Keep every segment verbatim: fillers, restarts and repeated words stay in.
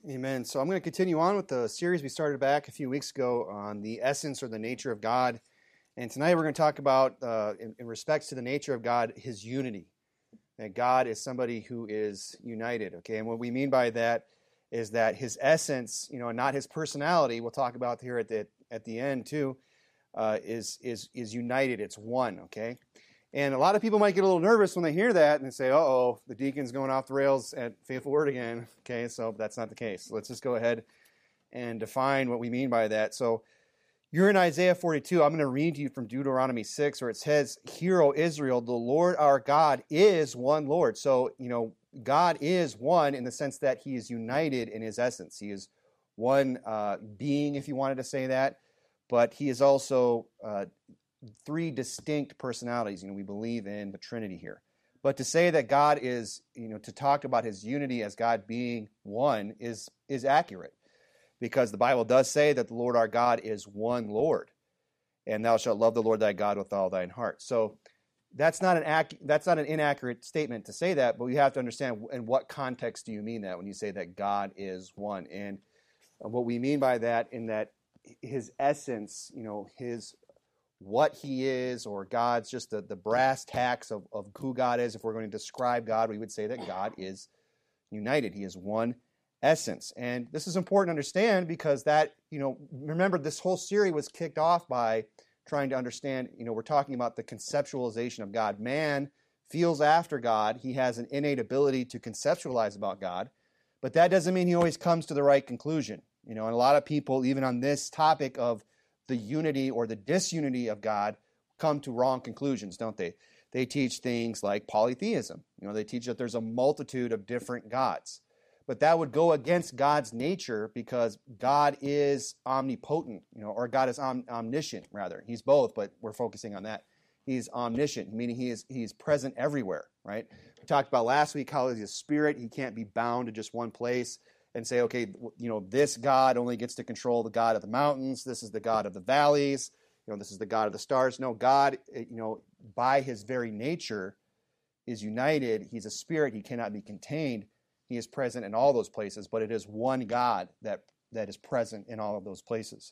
Amen. So I'm going to continue on with the series we started back a few weeks ago on the essence or the nature of God. And tonight we're going to talk about, uh, in, in respects to the nature of God, His unity. That God is somebody who is united, okay? And what we mean by that is that His essence, you know, not His personality, we'll talk about here at the at the end too, uh, is is is united. It's one, okay? And a lot of people might get a little nervous when they hear that and say, uh-oh, the deacon's going off the rails at Faithful Word again. Okay, so that's not the case. Let's just go ahead and define what we mean by that. So you're in Isaiah forty-two. I'm going to read to you from Deuteronomy six, where it says, "Hear, O Israel, the Lord our God is one Lord." So, you know, God is one in the sense that He is united in His essence. He is one uh, being, if you wanted to say that, but He is also uh, three distinct personalities. You know, we believe in the Trinity here. But to say that God is, you know, to talk about His unity as God being one is is accurate, because the Bible does say that the Lord our God is one Lord, and thou shalt love the Lord thy God with all thine heart. So that's not an ac- that's not an inaccurate statement to say that, but we have to understand in what context do you mean that when you say that God is one. And what we mean by that, in that His essence, you know, His what He is, or God's just the, the brass tacks of, of who God is. If we're going to describe God, we would say that God is united. He is one essence. And this is important to understand because that, you know, remember this whole series was kicked off by trying to understand, you know, we're talking about the conceptualization of God. Man feels after God. He has an innate ability to conceptualize about God, but that doesn't mean he always comes to the right conclusion. You know, and a lot of people, even on this topic of the unity or the disunity of God, come to wrong conclusions, don't they? They teach things like polytheism. You know, they teach that there's a multitude of different gods. But that would go against God's nature, because God is omnipotent, you know, or God is om- omniscient, rather. He's both, but we're focusing on that. He's omniscient, meaning he is he's present everywhere, right? We talked about last week how He's a spirit. He can't be bound to just one place and say, okay, you know, this God only gets to control the God of the mountains. This is the God of the valleys. You know, this is the God of the stars. No, God, you know, by His very nature is united. He's a spirit. He cannot be contained. He is present in all those places, but it is one God that, that is present in all of those places.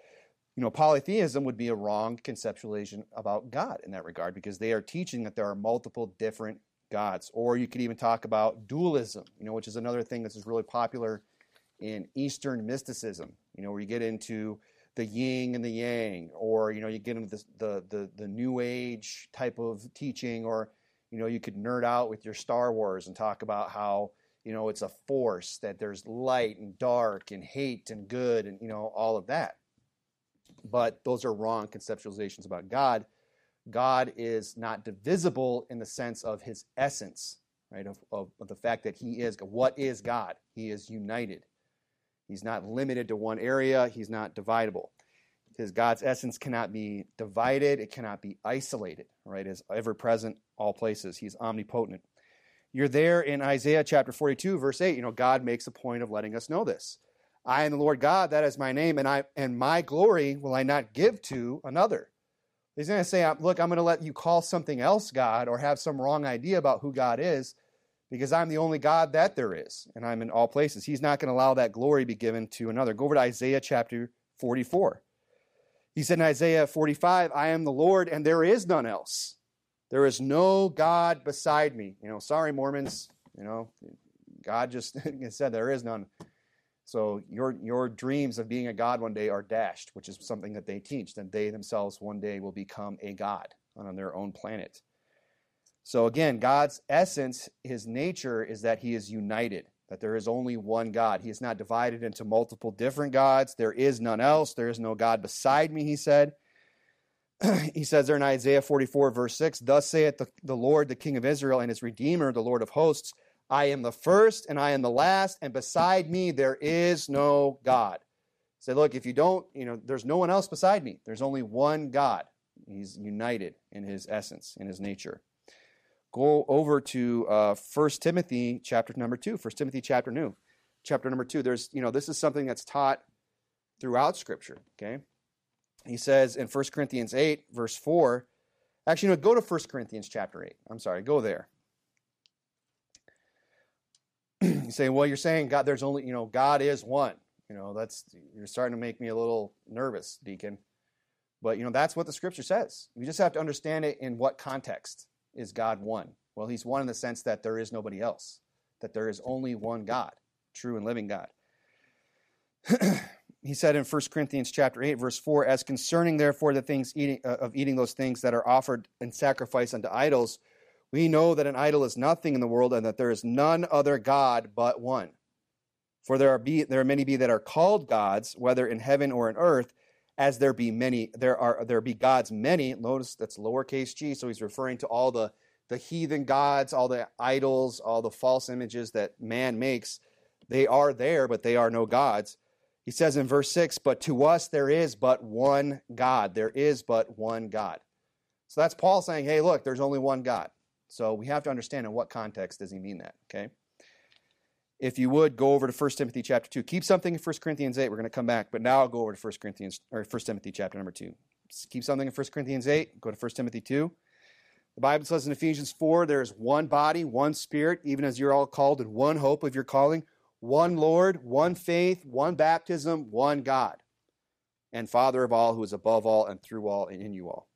You know, polytheism would be a wrong conceptualization about God in that regard, because they are teaching that there are multiple different gods. Or you could even talk about dualism, you know, which is another thing that is really popular in Eastern mysticism, you know, where you get into the yin and the yang, or, you know, you get into the, the, the, the New Age type of teaching, or, you know, you could nerd out with your Star Wars and talk about how, you know, it's a force, that there's light and dark and hate and good and, you know, all of that. But those are wrong conceptualizations about God. God is not divisible in the sense of His essence, right? Of, of, of the fact that He is, what is God? He is united. He's not limited to one area. He's not dividable. His God's essence cannot be divided. It cannot be isolated, right? It's ever present, all places. He's omnipotent. You're there in Isaiah chapter forty-two, verse eight. You know, God makes a point of letting us know this. I am the Lord God, that is my name, and I and my glory will I not give to another. He's going to say, look, I'm going to let you call something else God, or have some wrong idea about who God is, because I'm the only God that there is, and I'm in all places. He's not going to allow that glory be given to another. Go over to Isaiah chapter forty-four. He said in Isaiah forty-five, I am the Lord, and there is none else. There is no God beside me. You know, sorry, Mormons. You know, God just said there is none. So your your dreams of being a God one day are dashed, which is something that they teach, that they themselves one day will become a God on their own planet. So again, God's essence, His nature, is that He is united, that there is only one God. He is not divided into multiple different gods. There is none else. There is no God beside me, He said. He says there in Isaiah forty-four, verse six, thus saith the, the Lord, the King of Israel, and His Redeemer, the Lord of hosts, I am the first and I am the last, and beside me there is no God. Say, look, if you don't, you know, there's no one else beside me. There's only one God. He's united in His essence, in His nature. Go over to uh, First Timothy chapter number two. First Timothy chapter new, chapter number two. There's, you know, this is something that's taught throughout Scripture. Okay, he says in First Corinthians eight, verse four. Actually, no, go to First Corinthians chapter eight. I'm sorry, go there. You say, well, you're saying God, there's only, you know, God is one. You know, that's, you're starting to make me a little nervous, Deacon. But, you know, that's what the Scripture says. You just have to understand it in what context is God one. Well, he's one in the sense that there is nobody else, that there is only one God, true and living God. He said in First Corinthians chapter eight, verse four, as concerning, therefore, the things eating, uh, of eating those things that are offered in sacrifice unto idols, we know that an idol is nothing in the world, and that there is none other God but one. For there are be there are many be that are called gods, whether in heaven or in earth, as there be many, there are there be gods many. Notice that's lowercase g, so he's referring to all the, the heathen gods, all the idols, all the false images that man makes. They are there, but they are no gods. He says in verse six, but to us there is but one God. There is but one God. So that's Paul saying, hey, look, there's only one God. So we have to understand in what context does he mean that, okay? If you would, go over to First Timothy chapter two. Keep something in First Corinthians eight. We're going to come back, but now I'll go over to First Corinthians or First Timothy chapter number two. Keep something in First Corinthians eight. Go to First Timothy two. The Bible says in Ephesians four, there is one body, one spirit, even as you're all called in one hope of your calling, one Lord, one faith, one baptism, one God, and Father of all, who is above all and through all and in you all.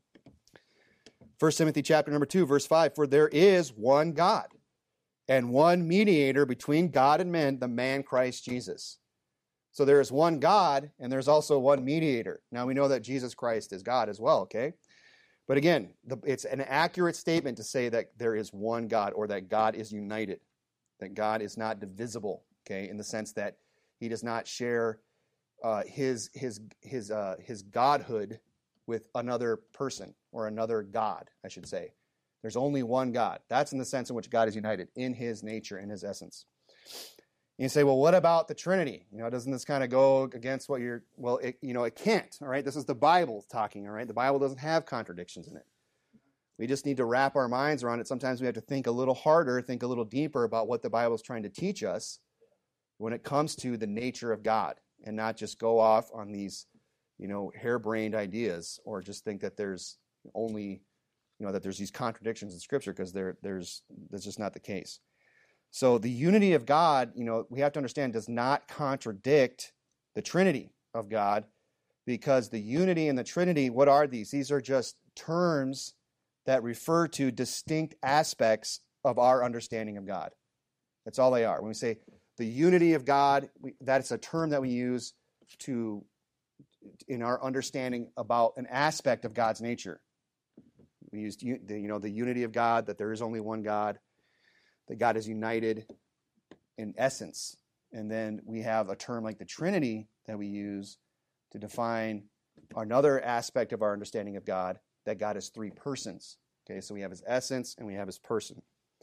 First Timothy chapter number two, verse five, for there is one God and one mediator between God and men, the man Christ Jesus. So there is one God, and there's also one mediator. Now we know that Jesus Christ is God as well, okay? But again, the, it's an accurate statement to say that there is one God, or that God is united, that God is not divisible, okay, in the sense that he does not share uh, his his his uh, his godhood with another person or another God, I should say. There's only one God. That's in the sense in which God is united in his nature, in his essence. And you say, well, what about the Trinity? You know, doesn't this kind of go against what you're, well, it, you know, it can't, all right? This is the Bible talking, all right? The Bible doesn't have contradictions in it. We just need to wrap our minds around it. Sometimes we have to think a little harder, think a little deeper about what the Bible is trying to teach us when it comes to the nature of God, and not just go off on these, you know, harebrained ideas, or just think that there's only, you know, that there's these contradictions in Scripture, because there, there's, that's just not the case. So the unity of God, you know, we have to understand, does not contradict the Trinity of God, because the unity and the Trinity, what are these? These are just terms that refer to distinct aspects of our understanding of God. That's all they are. When we say the unity of God, we, that's a term that we use to in our understanding about an aspect of God's nature. We used you know the unity of God, that there is only one God, that God is united in essence. And then we have a term like the Trinity that we use to define another aspect of our understanding of God, that God is three persons. Okay, so we have his essence and we have his person.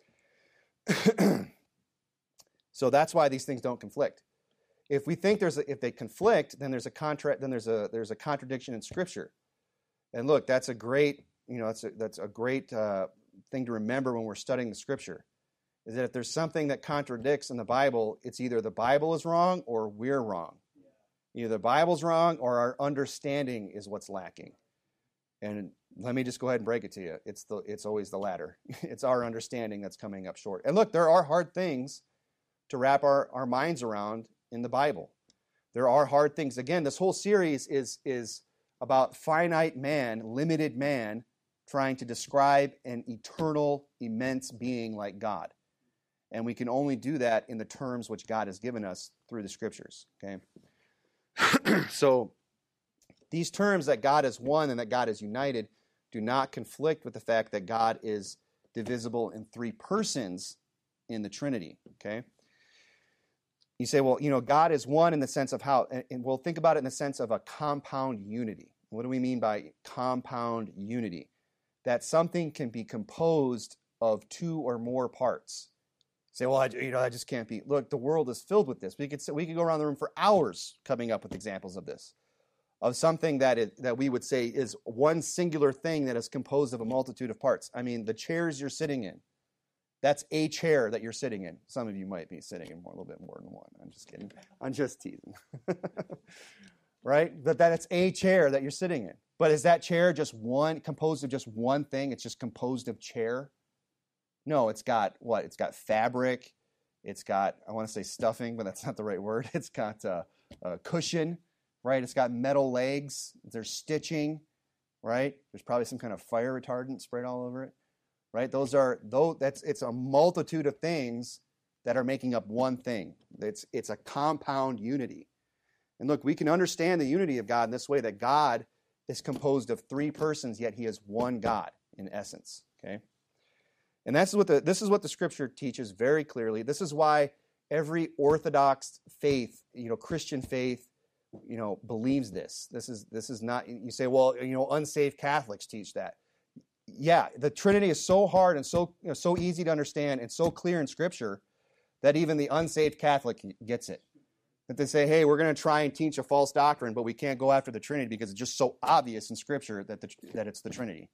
So that's why these things don't conflict. If we think there's a, if they conflict, then there's a contra- then there's a there's a contradiction in Scripture. And look, that's a great you know that's a, that's a great uh, thing to remember when we're studying the Scripture. Is that if there's something that contradicts in the Bible, it's either the Bible is wrong or we're wrong. Either the Bible's wrong or our understanding is what's lacking. And let me just go ahead and break it to you. It's the it's always the latter. It's our understanding that's coming up short. And look, there are hard things to wrap our, our minds around in the Bible. There are hard things. Again, this whole series is, is about finite man, limited man, trying to describe an eternal, immense being like God. And we can only do that in the terms which God has given us through the Scriptures. Okay, so these terms that God is one and that God is united do not conflict with the fact that God is divisible in three persons in the Trinity. Okay, you say, well, you know, God is one in the sense of how, and, and we'll think about it in the sense of a compound unity. What do we mean by compound unity? That something can be composed of two or more parts. Say, well, I, you know, that just can't be. Look, the world is filled with this. We could we could go around the room for hours coming up with examples of this, of something that is, that we would say is one singular thing that is composed of a multitude of parts. I mean, the chairs you're sitting in, that's a chair that you're sitting in. Some of you might be sitting in more, a little bit more than one. I'm just kidding. I'm just teasing. Right? But that it's a chair that you're sitting in. But is that chair just one, composed of just one thing? It's just composed of chair? No, it's got what? It's got fabric. It's got, I want to say stuffing, but that's not the right word. It's got uh, a cushion, right? It's got metal legs. There's stitching, right? There's probably some kind of fire retardant sprayed all over it, right? Those are, though, that's, it's a multitude of things that are making up one thing. It's, it's a compound unity. And look, we can understand the unity of God in this way, that God is composed of three persons, yet he is one God in essence, okay? And that's what the, this is what the Scripture teaches very clearly. This is why every Orthodox faith, you know, Christian faith, you know, believes this. This is, this is not, you say, well, you know, unsaved Catholics teach that. Yeah, the Trinity is so hard and so, you know, so easy to understand and so clear in Scripture that even the unsaved Catholic gets it. That they say, hey, we're going to try and teach a false doctrine, but we can't go after the Trinity because it's just so obvious in Scripture that the, that it's the Trinity.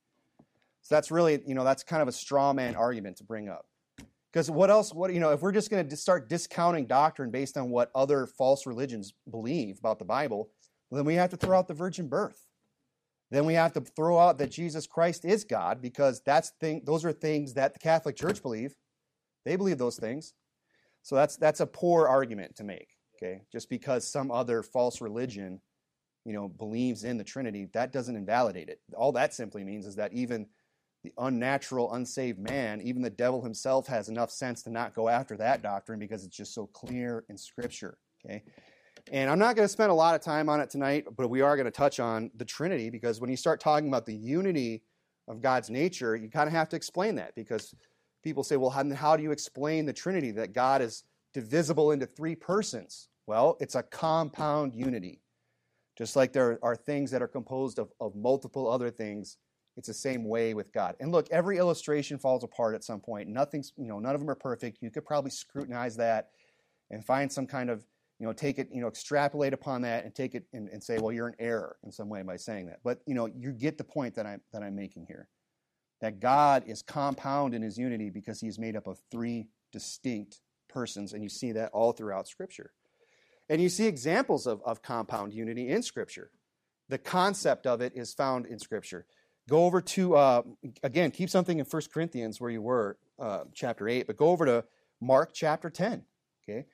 So that's really, you know, that's kind of a straw man argument to bring up. Because what else, what, you know, if we're just going to start discounting doctrine based on what other false religions believe about the Bible, well, then we have to throw out the virgin birth. Then we have to throw out that Jesus Christ is God, because that's thing, those are things that the Catholic Church believe. They believe those things. So that's that's a poor argument to make, okay? Just because some other false religion, you know, believes in the Trinity, that doesn't invalidate it. All that simply means is that even the unnatural, unsaved man, even the devil himself has enough sense to not go after that doctrine because it's just so clear in Scripture, okay? And I'm not going to spend a lot of time on it tonight, but we are going to touch on the Trinity, because when you start talking about the unity of God's nature, you kind of have to explain that, because people say, well, how, how do you explain the Trinity, that God is divisible into three persons? Well, it's a compound unity. Just like there are things that are composed of, of multiple other things, it's the same way with God. And look, every illustration falls apart at some point. Nothing's, you know, none of them are perfect. You could probably scrutinize that and find some kind of, you know, take it, you know, extrapolate upon that and take it and, and say, well, you're in error in some way by saying that. But, you know, you get the point that I'm, that I'm making here. That God is compound in his unity because he is made up of three distinct persons, and you see that all throughout Scripture. And you see examples of, of compound unity in Scripture. The concept of it is found in Scripture. Go over to, uh, again, keep something in First Corinthians where you were, uh, chapter eight, but go over to Mark chapter ten, okay?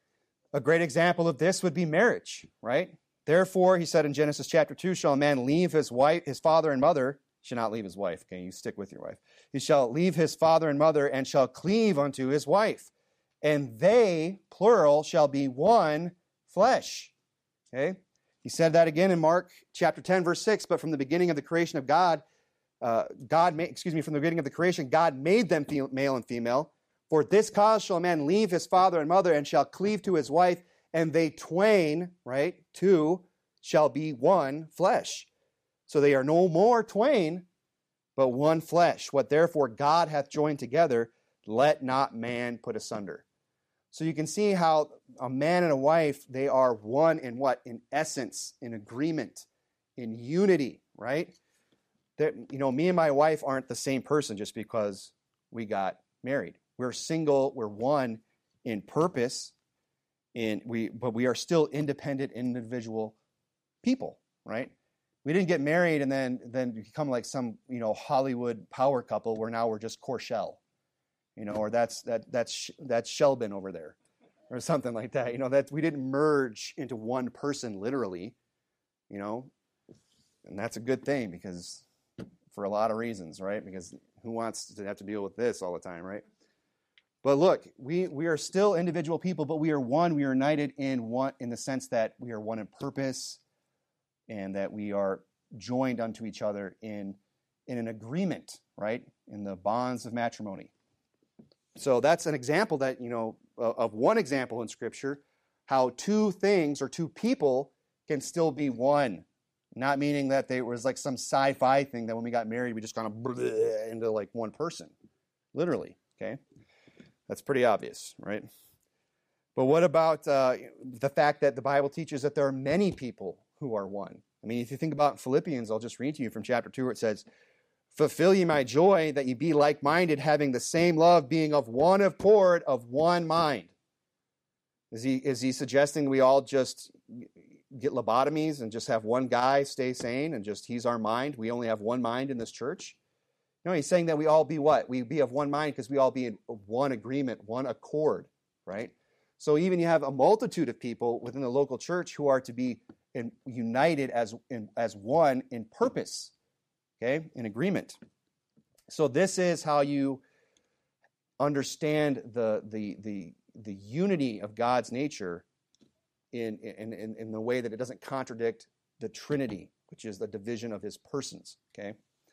A great example of this would be marriage, right? Therefore, he said in Genesis chapter two, shall a man leave his wife, his father and mother, shall not leave his wife, okay? You stick with your wife. He shall leave his father and mother and shall cleave unto his wife. And they, plural, shall be one flesh, okay? He said that again in Mark chapter ten, verse six, but from the beginning of the creation of God, uh, God made, excuse me, from the beginning of the creation, God made them male and female. For this cause shall a man leave his father and mother and shall cleave to his wife, and they twain, right, two, shall be one flesh. So they are no more twain, but one flesh. What therefore God hath joined together, let not man put asunder. So you can see how a man and a wife, they are one in what? In essence, in agreement, in unity, right? That, you know, me and my wife aren't the same person just because we got married. We're single, we're one in purpose, in we, but we are still independent, individual people, right? We didn't get married and then then become like some, you know, Hollywood power couple where now we're just Corshell. You know, or that's that that's that's Shelbin over there, or something like that. You know, that we didn't merge into one person literally, you know, and that's a good thing because for a lot of reasons, right? Because who wants to have to deal with this all the time, right? But look, we we are still individual people, but we are one. We are united in one in the sense that we are one in purpose, and that we are joined unto each other in in an agreement, right? In the bonds of matrimony. So that's an example that, you know, of one example in Scripture, how two things or two people can still be one. Not meaning that they was like some sci-fi thing that when we got married, we just kind of into like one person. Literally, okay? That's pretty obvious, right? But what about uh, the fact that the Bible teaches that there are many people who are one? I mean, if you think about Philippians, I'll just read to you from chapter two where it says, fulfill ye my joy, that ye be like-minded, having the same love, being of one accord, of one mind. Is he is he suggesting we all just get lobotomies and just have one guy stay sane and just he's our mind? We only have one mind in this church? No, he's saying that we all be what? We be of one mind because we all be in one agreement, one accord, right? So even you have a multitude of people within the local church who are to be in, united as in, as one in purpose, okay, in agreement. So this is how you understand the the the the unity of God's nature in in in, in the way that it doesn't contradict the Trinity, which is the division of his persons, okay?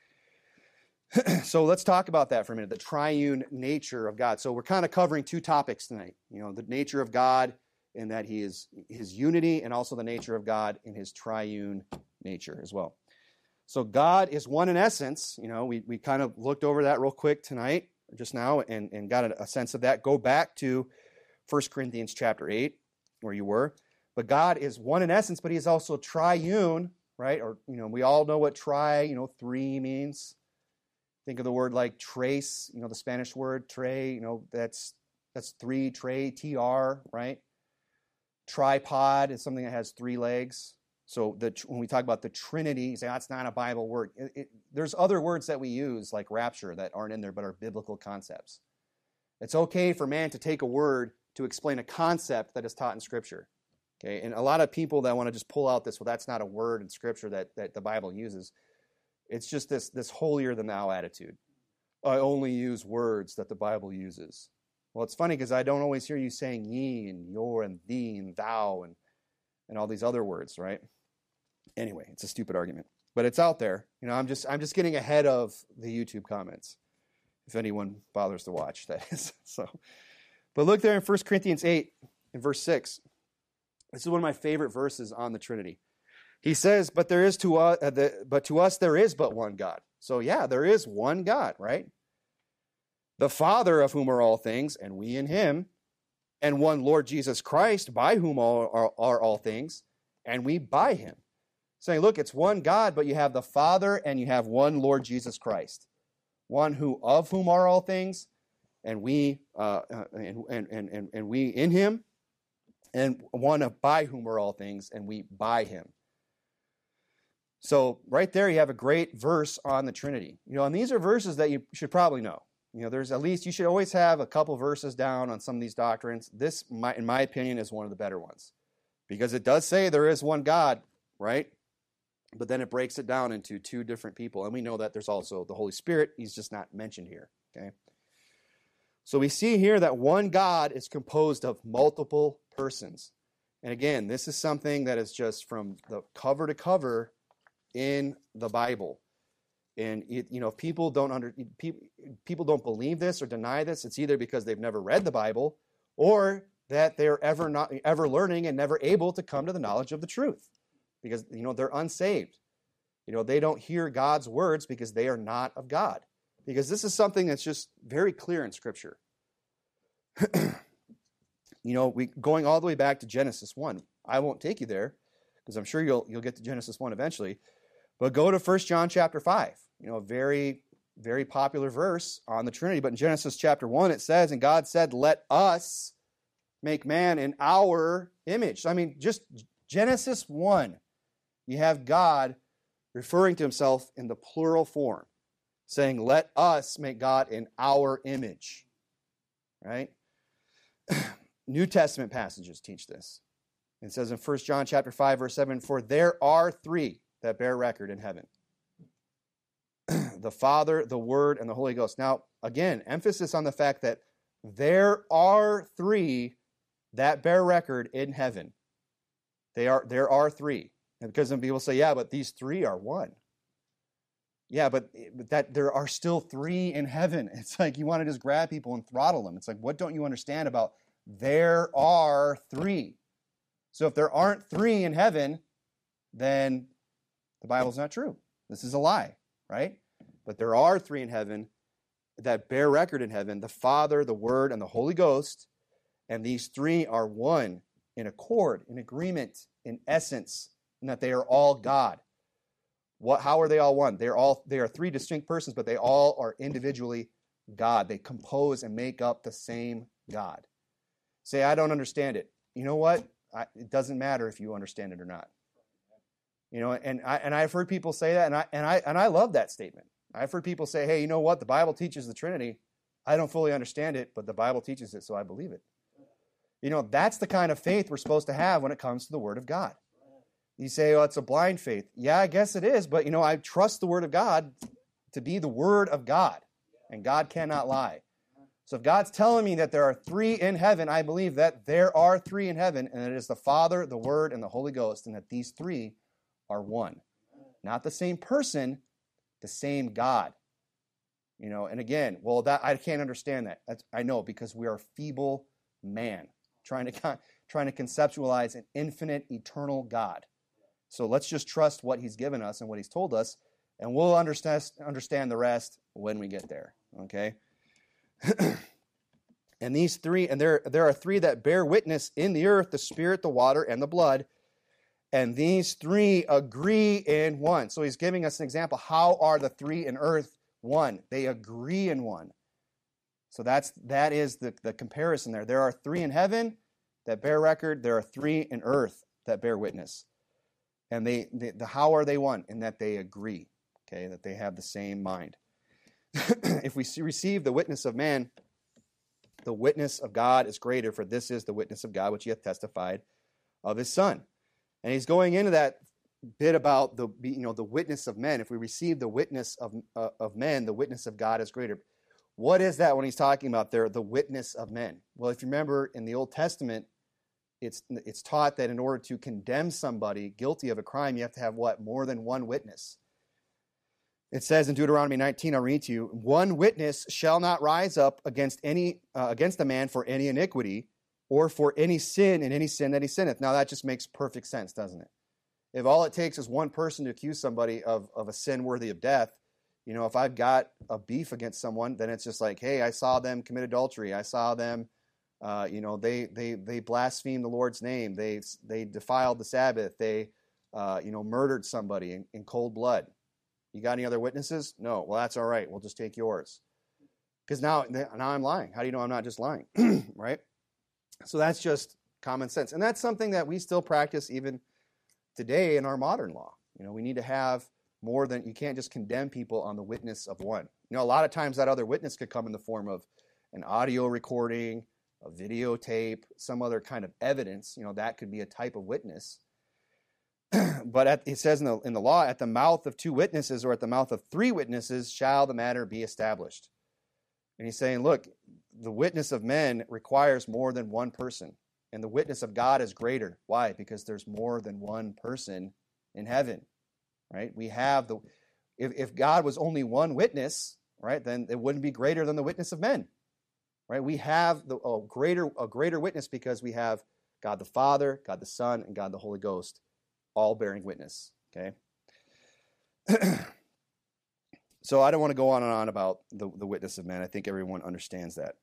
So let's talk about that for a minute, the triune nature of God. So we're kind of covering two topics tonight. You know, the nature of God in that he is his unity, and also the nature of God in his triune nature as well. So God is one in essence. You know, we, we kind of looked over that real quick tonight, just now, and, and got a, a sense of that. Go back to First Corinthians chapter eight, where you were. But God is one in essence, but he is also triune, right? Or, you know, we all know what tri, you know, three means. Think of the word like trace, you know, the Spanish word tre, you know, that's that's three, tre, T R, right? Tripod is something that has three legs. So the, when we talk about the Trinity, you say, that's not a Bible word. It, it, there's other words that we use, like rapture, that aren't in there, but are biblical concepts. It's okay for man to take a word to explain a concept that is taught in Scripture. Okay, and a lot of people that want to just pull out this, well, that's not a word in Scripture that, that the Bible uses. It's just this, this holier-than-thou attitude. I only use words that the Bible uses. Well, it's funny because I don't always hear you saying ye and your and thee and thou and, and all these other words, right? Anyway, it's a stupid argument. But it's out there. You know, I'm just I'm just getting ahead of the YouTube comments, if anyone bothers to watch, that is. So, but look there in First Corinthians eight, in verse six. This is one of my favorite verses on the Trinity. He says, but there is to us, uh, the, but to us there is but one God. So yeah, there is one God, right? The Father, of whom are all things, and we in him, and one Lord Jesus Christ, by whom all are, are all things, and we by him. Saying, look, it's one God, but you have the Father, and you have one Lord Jesus Christ, one who of whom are all things, and we uh, and, and and and we in him, and one of by whom are all things, and we by him. So right there you have a great verse on the Trinity. You know, and these are verses that you should probably know. You know, there's at least, you should always have a couple verses down on some of these doctrines. This, my, in my opinion, is one of the better ones. Because it does say there is one God, right? But then it breaks it down into two different people. And we know that there's also the Holy Spirit. He's just not mentioned here, okay? So we see here that one God is composed of multiple persons. And again, this is something that is just from the cover to cover in the Bible. And it, you know, if people don't under people, people don't believe this or deny this, it's either because they've never read the Bible, or that they're ever not ever learning and never able to come to the knowledge of the truth, because you know they're unsaved. You know, they don't hear God's words because they are not of God. Because this is something that's just very clear in Scripture. You know, we going all the way back to Genesis one. I won't take you there because I'm sure you'll you'll get to Genesis one eventually. But go to First John chapter five. You know, a very, very popular verse on the Trinity. But in Genesis chapter one, it says, and God said, let us make man in our image. I mean, just Genesis one, you have God referring to himself in the plural form, saying, let us make God in our image. Right? New Testament passages teach this. It says in First John chapter five, verse seven, for there are three that bear record in heaven. The Father, the Word, and the Holy Ghost. Now, again, emphasis on the fact that there are three that bear record in heaven. They are, there are three. And because some people say, yeah, but these three are one. Yeah, but, but that there are still three in heaven. It's like you want to just grab people and throttle them. It's like, what don't you understand about there are three? So if there aren't three in heaven, then the Bible's not true. This is a lie, right? But there are three in heaven that bear record in heaven, the Father, the Word, and the Holy Ghost. And these three are one, in accord, in agreement, in essence, and that they are all God. What? How are they all one? They're all they are three distinct persons, but they all are individually God. They compose and make up the same God. Say, I don't understand it. You know what? I, it doesn't matter if you understand it or not. You know, and I and I've heard people say that, and I and I and I love that statement. I've heard people say, hey, you know what? The Bible teaches the Trinity. I don't fully understand it, but the Bible teaches it, so I believe it. You know, that's the kind of faith we're supposed to have when it comes to the Word of God. You say, oh, it's a blind faith. Yeah, I guess it is, but, you know, I trust the Word of God to be the Word of God, and God cannot lie. So if God's telling me that there are three in heaven, I believe that there are three in heaven, and it is the Father, the Word, and the Holy Ghost, and that these three are one. Not the same person, the same God. You know, and again, well, that I can't understand that. That's, I know, because we are feeble man trying to trying to conceptualize an infinite, eternal God. So let's just trust what He's given us and what He's told us, and we'll understand understand the rest when we get there. Okay. And these three, and there there are three that bear witness in the earth: the Spirit, the water, and the blood. And these three agree in one. So He's giving us an example. How are the three in earth one? They agree in one. So that's that is the, the comparison there. There are three in heaven that bear record. There are three in earth that bear witness. And they, they the how are they one? In that they agree. Okay, that they have the same mind. If we see, receive the witness of man, the witness of God is greater, for this is the witness of God which He hath testified of His Son. And he's going into that bit about the you know the witness of men. If we receive the witness of uh, of men, the witness of God is greater. What is that when he's talking about there, the witness of men? Well, if you remember in the Old Testament, it's it's taught that in order to condemn somebody guilty of a crime, you have to have what? More than one witness. It says in Deuteronomy nineteen, I'll read to you, one witness shall not rise up against any uh, against a man for any iniquity, or for any sin in any sin that he sinneth. Now that just makes perfect sense, doesn't it? If all it takes is one person to accuse somebody of, of a sin worthy of death, you know, if I've got a beef against someone, then it's just like, hey, I saw them commit adultery. I saw them, uh, you know, they they they blasphemed the Lord's name. They they defiled the Sabbath. They, uh, you know, murdered somebody in, in cold blood. You got any other witnesses? No. Well, that's all right. We'll just take yours. Because now, now I'm lying. How do you know I'm not just lying? Right? So that's just common sense. And that's something that we still practice even today in our modern law. You know, we need to have more than, you can't just condemn people on the witness of one. You know, a lot of times that other witness could come in the form of an audio recording, a videotape, some other kind of evidence. You know, that could be a type of witness. But at, it says in the, in the law, at the mouth of two witnesses or at the mouth of three witnesses shall the matter be established. And he's saying, look, the witness of men requires more than one person. And the witness of God is greater. Why? Because there's more than one person in heaven, right? We have the, if, if God was only one witness, right, then it wouldn't be greater than the witness of men, right? We have the, a greater, a greater witness because we have God the Father, God the Son, and God the Holy Ghost, all bearing witness, okay? So I don't want to go on and on about the, the witness of men. I think everyone understands that.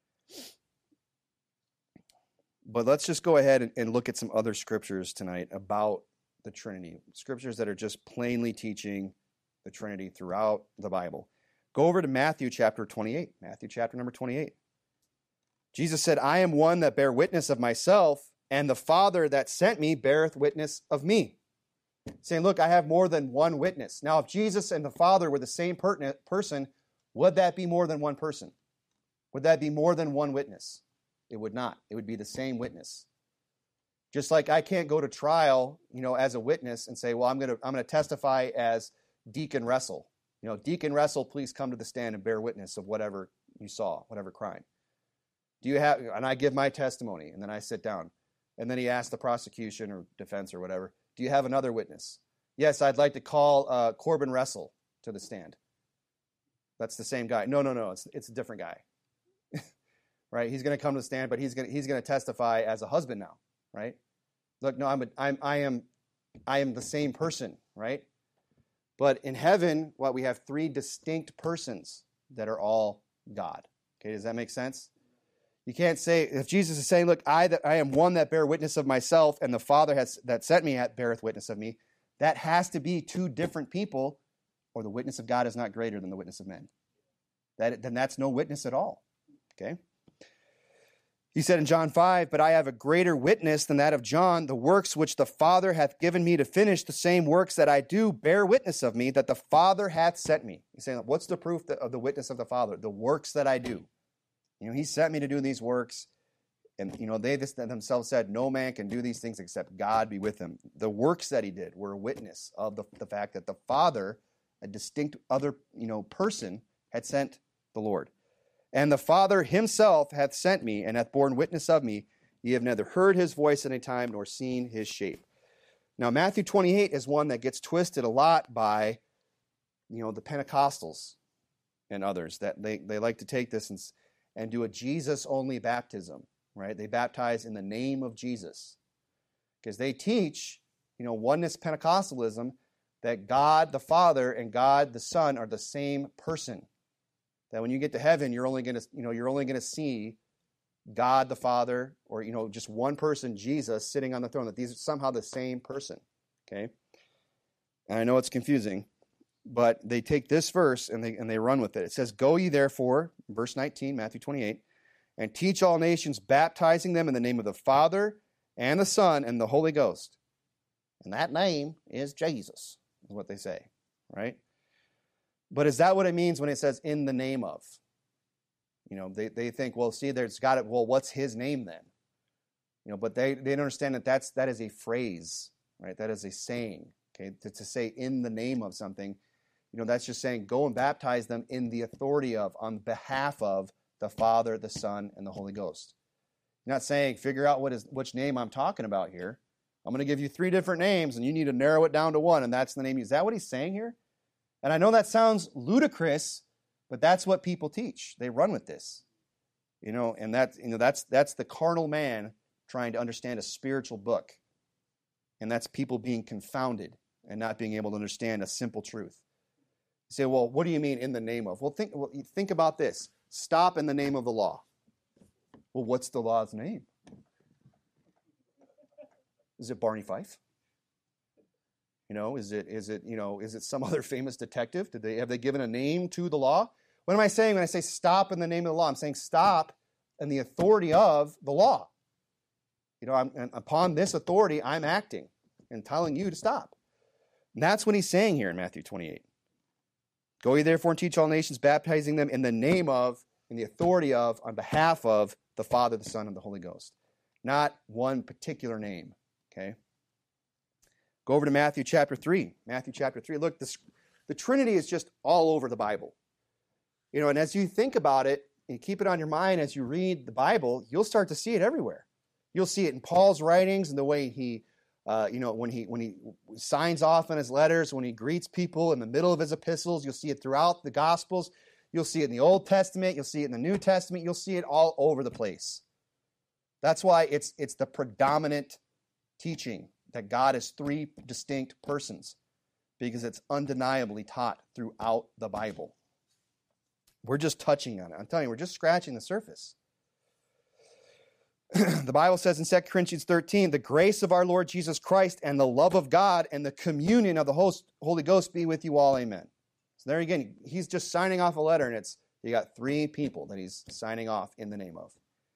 But let's just go ahead and, and look at some other scriptures tonight about the Trinity. Scriptures that are just plainly teaching the Trinity throughout the Bible. Go over to Matthew chapter twenty-eight. Matthew chapter number twenty-eight. Jesus said, I am one that bear witness of myself, and the Father that sent me beareth witness of me. Saying, look, I have more than one witness. Now, if Jesus and the Father were the same per- person, would that be more than one person? Would that be more than one witness? It would not. It would be the same witness. Just like I can't go to trial, you know, as a witness and say, well, I'm going to I'm going to testify as Deacon Russell. You know, Deacon Russell, please come to the stand and bear witness of whatever you saw, whatever crime. Do you have, and I give my testimony, and then I sit down. And then he asks the prosecution or defense or whatever, do you have another witness? Yes, I'd like to call uh, Corbin Russell to the stand. That's the same guy. No, no, no, it's it's a different guy. Right? He's going to come to the stand, but he's going to, he's going to testify as a husband now, right? Look, no, I'm a, I'm I am I am the same person, right? But in heaven, what we have three distinct persons that are all God. Okay, does that make sense? You can't say, if Jesus is saying, look, I that I am one that bear witness of myself, and the Father has that sent me beareth witness of me, that has to be two different people, or the witness of God is not greater than the witness of men. That then that's no witness at all. Okay? He said in John five, but I have a greater witness than that of John, the works which the Father hath given me to finish, the same works that I do bear witness of me, that the Father hath sent me. He's saying, what's the proof of the witness of the Father? The works that I do. You know, he sent me to do these works, And, you know, they this, themselves said, no man can do these things except God be with him. The works that he did were a witness of the, the fact that the Father, a distinct other, you know, person, had sent the Lord. And the Father himself hath sent me, and hath borne witness of me. Ye have neither heard his voice at any time, nor seen his shape. Now, Matthew twenty-eight is one that gets twisted a lot by, you know, the Pentecostals and others, that they, they like to take this and, and do a Jesus-only baptism. Right? They baptize in the name of Jesus. Because they teach, you know, oneness Pentecostalism, that God the Father and God the Son are the same person. That when you get to heaven, you're only going to, you know, you're only going to see God the Father, or, you know, just one person, Jesus, sitting on the throne. That these are somehow the same person. Okay? And I know it's confusing, but they take this verse and they and they run with it. It says, "Go ye therefore," verse nineteen, Matthew twenty-eight, "and teach all nations, baptizing them in the name of the Father and the Son and the Holy Ghost." And that name is Jesus, is what they say, right? But is that what it means when it says in the name of? You know, they, they think, well, see, there's got it. Well, what's his name then? You know, but they, they don't understand that that's, that is a phrase, right? That is a saying, okay? To, to say in the name of something, you know, that's just saying go and baptize them in the authority of, on behalf of the Father, the Son, and the Holy Ghost. You're not saying figure out what is which name I'm talking about here. I'm going to give you three different names, and you need to narrow it down to one, and that's the name. Is that what he's saying here? And I know that sounds ludicrous, but that's what people teach. They run with this, you know, and that you know that's that's the carnal man trying to understand a spiritual book, and that's people being confounded and not being able to understand a simple truth. You say, well, what do you mean in the name of? Well, think well, think about this. Stop in the name of the law. Well, what's the law's name? Is it Barney Fife? You know, is it is it you know is it some other famous detective? Did they have they given a name to the law? What am I saying when I say stop in the name of the law? I'm saying stop in the authority of the law. You know, I'm, and upon this authority, I'm acting and telling you to stop. And that's what he's saying here in Matthew twenty-eight. Go ye therefore and teach all nations, baptizing them in the name of, in the authority of, on behalf of the Father, the Son, and the Holy Ghost. Not one particular name. Okay? Go over to Matthew chapter three. Matthew chapter three. Look, this, the Trinity is just all over the Bible. You know, and as you think about it, and keep it on your mind as you read the Bible, you'll start to see it everywhere. You'll see it in Paul's writings and the way he, uh, you know, when he when he signs off on his letters, when he greets people in the middle of his epistles. You'll see it throughout the Gospels. You'll see it in the Old Testament. You'll see it in the New Testament. You'll see it all over the place. That's why it's it's the predominant teaching that God is three distinct persons, because it's undeniably taught throughout the Bible. We're just touching on it. I'm telling you, we're just scratching the surface. The Bible says in Second Corinthians thirteen, the grace of our Lord Jesus Christ and the love of God and the communion of the Holy Ghost be with you all. Amen. So there again, he's just signing off a letter, and it's you got three people that he's signing off in the name of.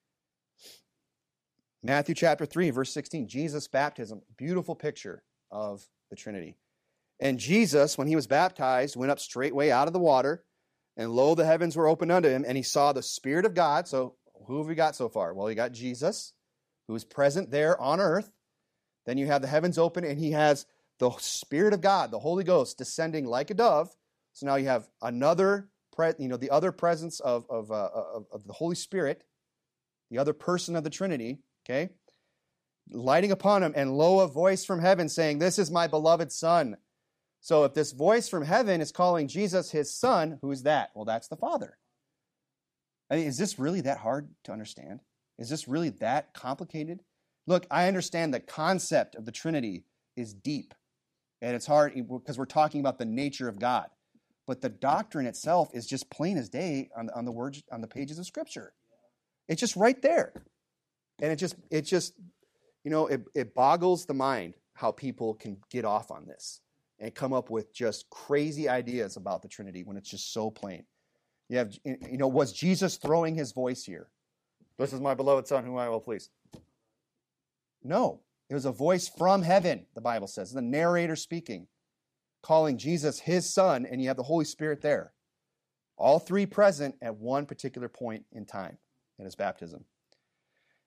Matthew chapter three, verse sixteen, Jesus' baptism, beautiful picture of the Trinity. And Jesus, when he was baptized, went up straightway out of the water, and lo, the heavens were opened unto him, and he saw the Spirit of God. So who have we got so far? Well, you got Jesus, who is present there on earth. Then you have the heavens open, and he has the Spirit of God, the Holy Ghost, descending like a dove. So now you have another, pre- you know, the other presence of, of, uh, of, of the Holy Spirit, the other person of the Trinity, okay, lighting upon him, and lo, a voice from heaven saying, this is my beloved Son. So if this voice from heaven is calling Jesus his Son, who is that? Well, that's the Father. I mean, is this really that hard to understand? Is this really that complicated? Look, I understand the concept of the Trinity is deep, and it's hard because we're talking about the nature of God. But the doctrine itself is just plain as day on, on the words on the pages of Scripture. It's just right there. And it just, it just, you know, it, it boggles the mind how people can get off on this and come up with just crazy ideas about the Trinity when it's just so plain. You have, you know, was Jesus throwing his voice here? This is my beloved Son, whom I will please. No, it was a voice from heaven, the Bible says. The narrator speaking, calling Jesus his Son, and you have the Holy Spirit there. All three present at one particular point in time in his baptism.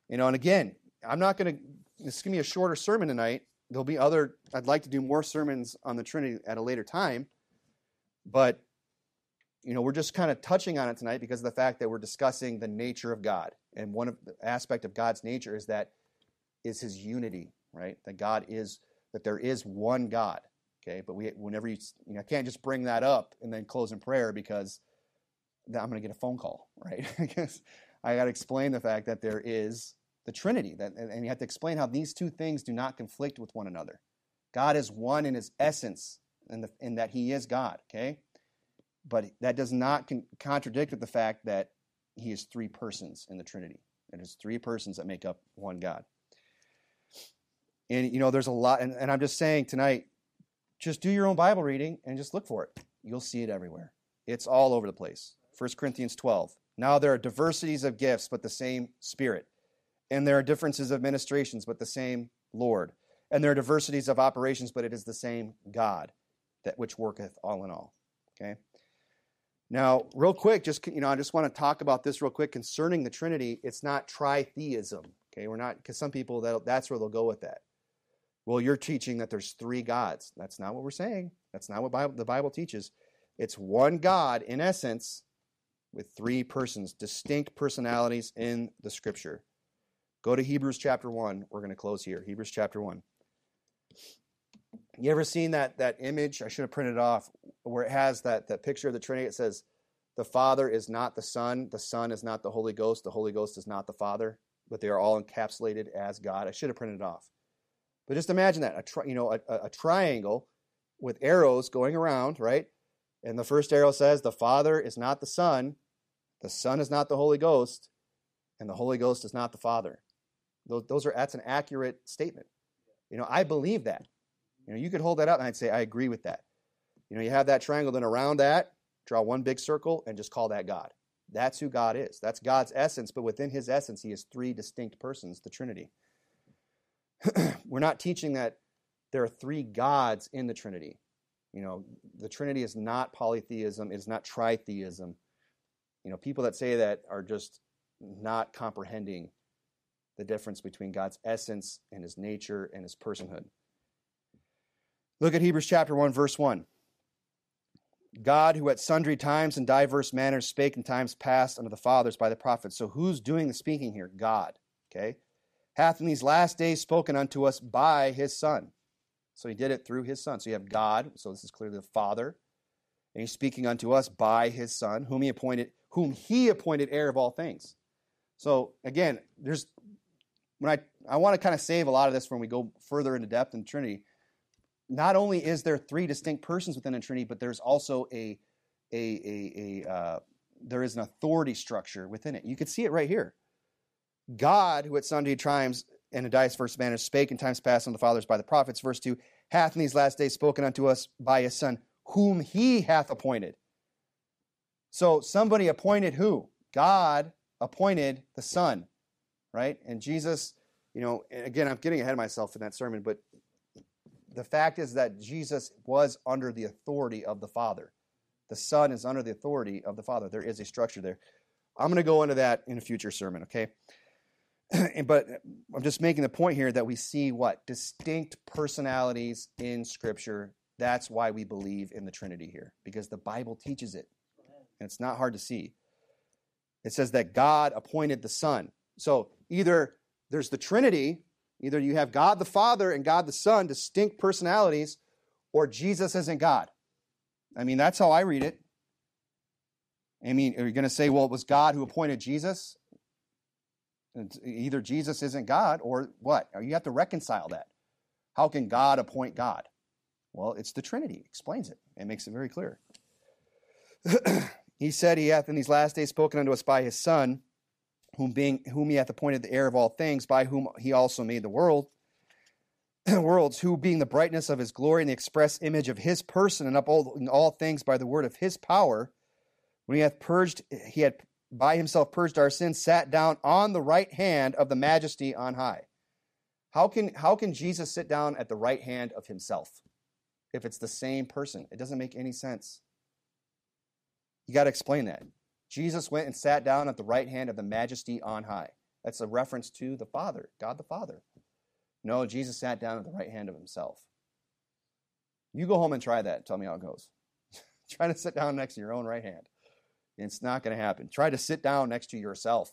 You know, and again, I'm not going to, this is going to be a shorter sermon tonight. There'll be other, I'd like to do more sermons on the Trinity at a later time. But, you know, we're just kind of touching on it tonight because of the fact that we're discussing the nature of God. And one of the aspect of God's nature is that is his unity, right? That God is, that there is one God, okay? But we, whenever you, you know, I can't just bring that up and then close in prayer because I'm going to get a phone call, right? Because I got to explain the fact that there is the Trinity, that, and you have to explain how these two things do not conflict with one another. God is one in his essence, in, the, in that he is God, okay? But that does not con- contradict with the fact that he is three persons in the Trinity. It is three persons that make up one God. And, you know, there's a lot, and, and I'm just saying tonight, just do your own Bible reading and just look for it. You'll see it everywhere. It's all over the place. First Corinthians twelve. Now there are diversities of gifts, but the same Spirit. And there are differences of ministrations, but the same Lord. And there are diversities of operations, but it is the same God, that which worketh all in all. Okay? Now, real quick, just, you know, I just want to talk about this real quick concerning the Trinity. It's not tritheism. Okay? We're not, because some people, that that's where they'll go with that. Well, you're teaching that there's three gods. That's not what we're saying. That's not what Bible, the Bible teaches. It's one God, in essence, with three persons, distinct personalities in the Scripture. Go to Hebrews chapter one. We're going to close here. Hebrews chapter one. You ever seen that that image? I should have printed it off, where it has that, that picture of the Trinity. It says, the Father is not the Son, the Son is not the Holy Ghost, the Holy Ghost is not the Father, but they are all encapsulated as God. I should have printed it off. But just imagine that, a tri- you know, a, a triangle with arrows going around, right? And the first arrow says, the Father is not the Son, the Son is not the Holy Ghost, and the Holy Ghost is not the Father. Those, those are, that's an accurate statement. You know, I believe that. You know, you could hold that up and I'd say, I agree with that. You know, you have that triangle, then around that, draw one big circle and just call that God. That's who God is. That's God's essence, but within his essence, he is three distinct persons, the Trinity. We're not teaching that there are three gods in the Trinity. You know, the Trinity is not polytheism. It is not tritheism. You know, people that say that are just not comprehending the difference between God's essence and his nature and his personhood. Look at Hebrews chapter one, verse one. God, who at sundry times and diverse manners spake in times past unto the fathers by the prophets. So who's doing the speaking here? God, okay? Hath in these last days spoken unto us by his Son. So he did it through his Son. So you have God, so this is clearly the Father, and he's speaking unto us by his Son, whom he appointed, whom he appointed heir of all things. So again, there's when I I want to kind of save a lot of this when we go further into depth in the Trinity. Not only is there three distinct persons within the Trinity, but there's also a a a, a uh, there is an authority structure within it. You can see it right here. God, who at sundry times and in diverse manners spake in times past unto the fathers by the prophets, verse two, hath in these last days spoken unto us by his Son, whom he hath appointed. So somebody appointed who? God appointed the Son, right? And Jesus, you know, again, I'm getting ahead of myself in that sermon, but the fact is that Jesus was under the authority of the Father. The Son is under the authority of the Father. There is a structure there. I'm going to go into that in a future sermon, okay? But I'm just making the point here that we see what? Distinct personalities in Scripture. That's why we believe in the Trinity here, because the Bible teaches it. And it's not hard to see. It says that God appointed the Son. So either there's the Trinity, either you have God the Father and God the Son, distinct personalities, or Jesus isn't God. I mean, that's how I read it. I mean, are you going to say, well, it was God who appointed Jesus? Either Jesus isn't God or what? You have to reconcile that. How can God appoint God? Well, it's the Trinity. It explains it. It makes it very clear. He said, he hath in these last days spoken unto us by his Son, whom being whom he hath appointed the heir of all things, by whom he also made the world, worlds, who being the brightness of his glory and the express image of his person, and upholding all things by the word of his power, when he hath purged, he had by himself purged our sins, sat down on the right hand of the majesty on high. How can how can Jesus sit down at the right hand of himself if it's the same person? It doesn't make any sense. You got to explain that. Jesus went and sat down at the right hand of the majesty on high. That's a reference to the Father, God the Father. No, Jesus sat down at the right hand of himself. You go home and try that. Tell me how it goes. Try to sit down next to your own right hand. It's not going to happen. Try to sit down next to yourself.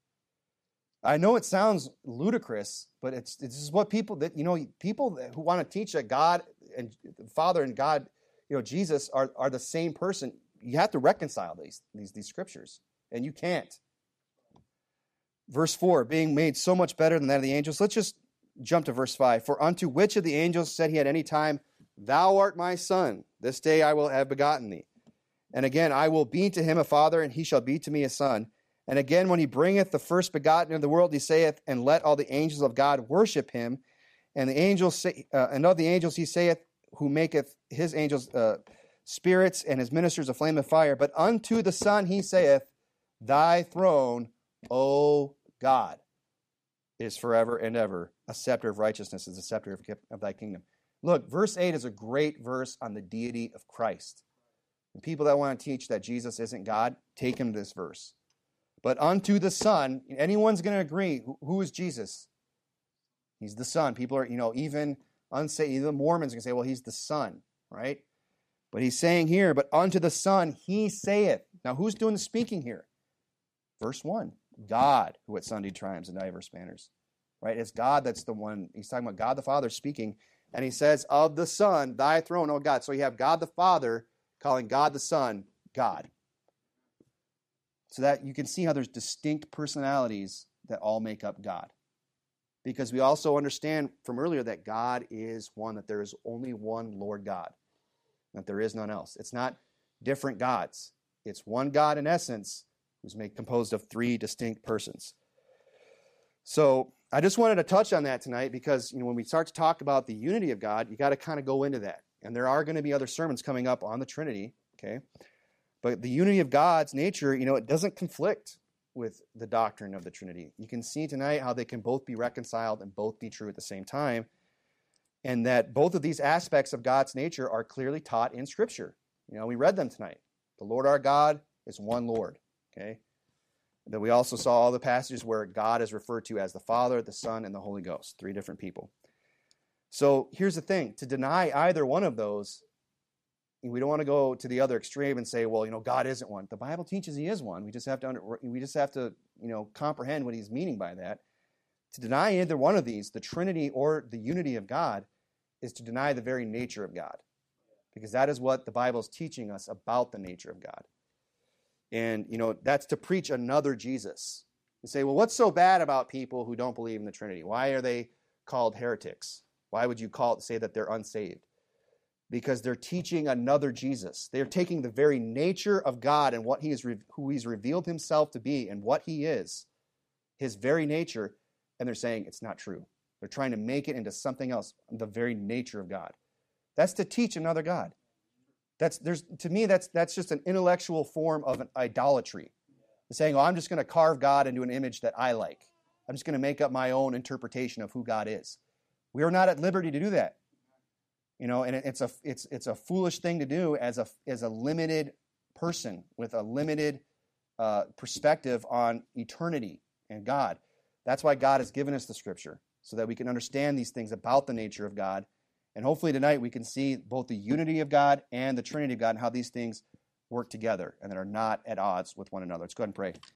I know it sounds ludicrous, but it's this is what people that you know people who want to teach that God and the Father and God, you know, Jesus are, are the same person. You have to reconcile these, these these scriptures, and you can't. Verse four, being made so much better than that of the angels. Let's just jump to verse five. For unto which of the angels said he at any time, Thou art my son, this day I will have begotten thee. And again, I will be to him a father, and he shall be to me a son. And again, when he bringeth the first begotten of the world, he saith, And let all the angels of God worship him. And the angels say, uh, and of the angels he saith, who maketh his angels uh, spirits, and his ministers a flame of fire. But unto the Son he saith, Thy throne, O God, is forever and ever. A scepter of righteousness is the scepter of, of thy kingdom. Look, verse eight is a great verse on the deity of Christ. And people that want to teach that Jesus isn't God, take him to this verse. But unto the Son, anyone's going to agree, who, who is Jesus? He's the Son. People are, you know, even unsaved, even Mormons can say, well, he's the Son, right? But he's saying here, but unto the Son he saith. Now, who's doing the speaking here? Verse one, God, who at Sunday triumphs in diverse manners, right? It's God that's the one, he's talking about God the Father speaking, and he says, of the Son, thy throne, O God. So you have God the Father calling God the Son, God. So that you can see how there's distinct personalities that all make up God. Because we also understand from earlier that God is one, that there is only one Lord God, that there is none else. It's not different gods. It's one God in essence who's made composed of three distinct persons. So I just wanted to touch on that tonight because, you know, when we start to talk about the unity of God, you got to kind of go into that. And there are going to be other sermons coming up on the Trinity, okay? But the unity of God's nature, you know, it doesn't conflict with the doctrine of the Trinity. You can see tonight how they can both be reconciled and both be true at the same time, and that both of these aspects of God's nature are clearly taught in Scripture. You know, we read them tonight. The Lord our God is one Lord, okay? Then we also saw all the passages where God is referred to as the Father, the Son, and the Holy Ghost, three different people. So here's the thing. To deny either one of those, we don't want to go to the other extreme and say, well, you know, God isn't one. The Bible teaches he is one. We just have to under, we just have to, you know, comprehend what he's meaning by that. To deny either one of these, the Trinity or the unity of God, is to deny the very nature of God. Because that is what the Bible is teaching us about the nature of God. And, you know, that's to preach another Jesus. You say, well, what's so bad about people who don't believe in the Trinity? Why are they called heretics? Why would you call it, say that they're unsaved? Because they're teaching another Jesus. They're taking the very nature of God and what he is, who he's revealed himself to be and what he is, his very nature, and they're saying it's not true. They're trying to make it into something else, the very nature of God. That's to teach another God. That's there's to me that's that's just an intellectual form of an idolatry. It's saying, oh, I'm just going to carve God into an image that I like. I'm just going to make up my own interpretation of who God is. We are not at liberty to do that. You know, and it's a it's it's a foolish thing to do as a as a limited person with a limited uh, perspective on eternity and God. That's why God has given us the Scripture, so that we can understand these things about the nature of God. And hopefully tonight we can see both the unity of God and the Trinity of God and how these things work together and that are not at odds with one another. Let's go ahead and pray.